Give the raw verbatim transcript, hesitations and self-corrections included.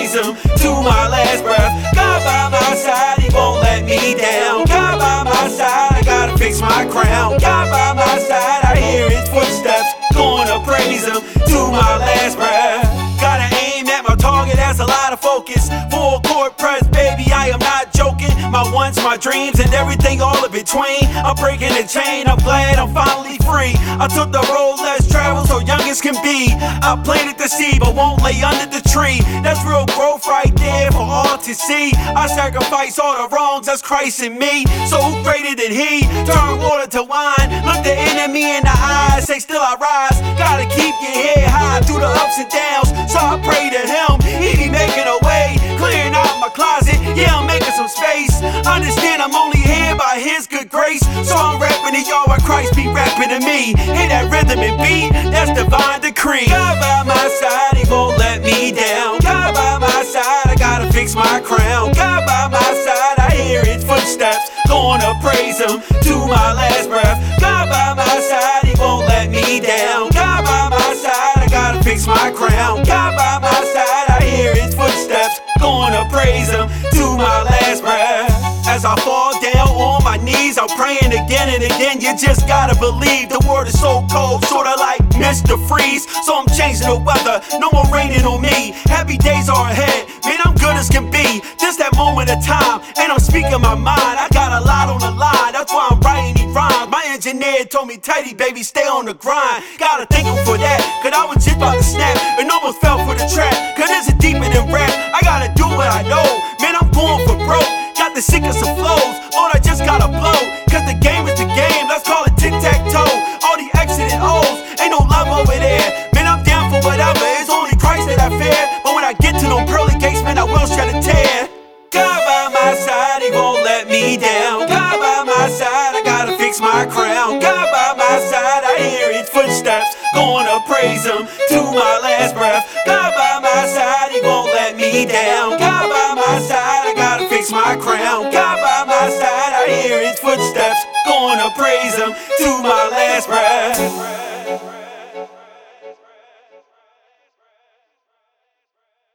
praise him to my last breath. God by my side, he won't let me down. God by my side, I gotta fix my crown. God by my side, I hear his footsteps. Gonna praise him to my last breath. Gotta aim at my target, that's a lot of focus. Full court press, baby, I am not joking. My wants, my dreams, and everything all in between. I'm breaking the chain, I'm glad I'm finally free. I took the road less traveled so young as can be. I planted the seed but won't lay under the tree. That's real growth right there for all to see. I sacrifice all the wrongs, that's Christ in me. So who greater than he? Turn water to wine. Look the enemy in the eyes, say still I rise. Gotta keep your head high through the ups and downs. So I pray to him, he be making a way. Clearing out my closet, yeah, I'm making some space. Understand I'm only here by his good grace. So I'm rapping to y'all while Christ be rapping to me. Hear that rhythm and beat, that's divine decree. God by my side, he won't let me down. God by my side, I gotta fix my crown. God by my side, I hear his footsteps. Gonna praise him to my last breath. God by my side, he won't let me down. God by my side, I gotta fix my crown. God by my side, I hear his footsteps. Gonna praise him to my last breath. As I fall down on my knees, I'm praying again and again. You just gotta believe. The world is so cold, sorta like Mister Freeze. So I'm changing the weather, no more raining on me. Happy days are ahead, man, I'm good as can be. This that moment of time, and I'm speaking my mind. I got a lot on the line, that's why I'm writing these rhymes. My engineer told me, Teddy, baby, stay on the grind. Gotta thank him for that, cause I was just about to snap and almost fell for the trap. Cause this is deeper than rap, I gotta do what I know. Man, I'm going for broke. Got the sickest of flows, Lord, I just gotta blow. Cause the game is the game, let's call it tic-tac-toe. All the X's and O's, ain't no love over there. Man, I'm down for whatever, it's only Christ that I fear. But when I get to them pearly gates, man, I will shed a tear. God by my side, he won't let me down. God by my side, I gotta fix my crown. God by my side, I hear his footsteps. Gonna praise him to my last breath. God by my side, he won't let me down. God by my side, I gotta fix my crown. God by my side, I hear his footsteps. Gonna praise him to my last breath.